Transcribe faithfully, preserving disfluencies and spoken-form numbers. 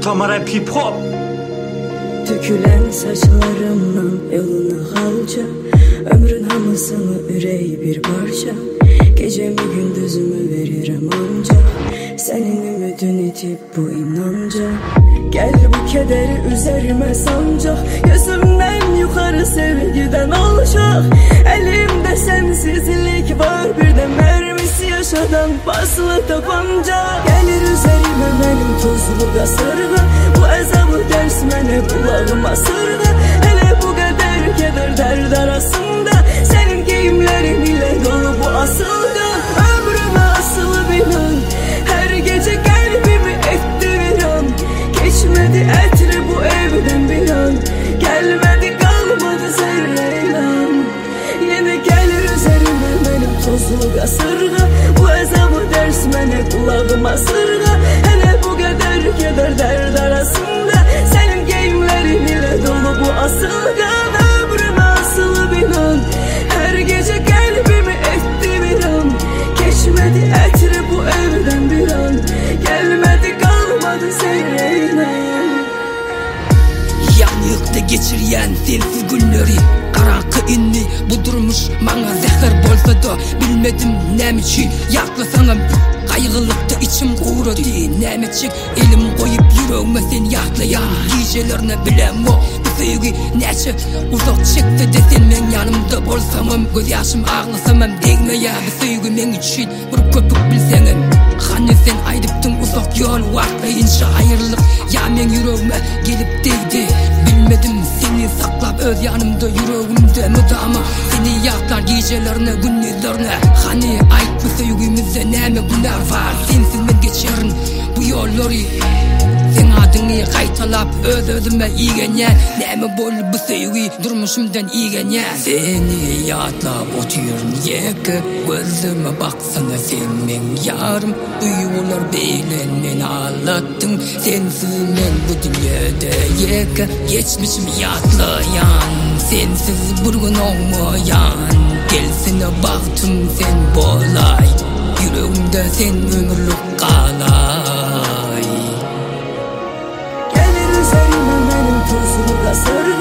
Samurai hip hop. Dökülen saçlarımdan yoluna halca, ömrün hamısını ürey bir parça. Gecemi gündüzümü veririm ancak senin ümidin itip bu inanca. Gel bu kederi üzerime sancak, gözümden yukarı sevgiden olacak. Elimde sensizlik var, bir de mermisi yaşadan paslı tabanca. Gelir üzerime benim tozlu kasırga, bu azabı ders mene kulağıma sırga. Hele bu kadar keder dert arasında, senin giyimlerin ile dolu bu asılga. Ömrüme asılı binan, her gece kalbimi etti bir an. Geçmedi etri bu evden bir an, gelmedi kalmadı zerre inan. Yine gelir üzerime benim tozlu kasırga, bu azabı ders mene kulağıma sırga. Hele bu kadar keder dert arasında, senin giyimlerin ile dolu bu asılga. Ömrüme asılı binan, her gece kalbimi etti bir an. Geçmedi etri bu evden bir an, gelmedi kalmadı zerre inan. Yanıkta geçiryen sensiz günleri, karanlık inni bu durmuş bana zehir bolsa da bilmedim nem için yaklasanım. Kaygılıkta içim kuğradı nemetçik, elim koyup yüreğime sen yaklayan gecelerini bilem o. Bu sevgi neçe uzak çekti de sen men yanımda bolsamam, göz yaşım ağlasamam değme ya. Bu sevgi men için bir köpük bilsenim, hani sen aydıptın uzak yol vaklayınca ayrılık ya men yüreğime gelip değdi. Bilmedim seni saklap öz yanımda yüreğimde müdama, seni yaklar gecelerine günlerine. Hani ait bu sevgimizde neme günler var, sensiz men geçerin bu yolları. Sen adını kaytalap öz özüme iğenye, neme bol bu sevgi durmuşumdan iğenye. Seni yatlap otuyorum yeke, gözüme baksana sen men yarım. Duyular beylen men ağlattın, sensiz men bu dünyada yeke. Geçmişim yatlayan, sensiz bir gün olmayan. Gelsene baktım sen bolay, yüreğimde sen ömürlük kalay. Gelir üzerime benim tozlu kasırga,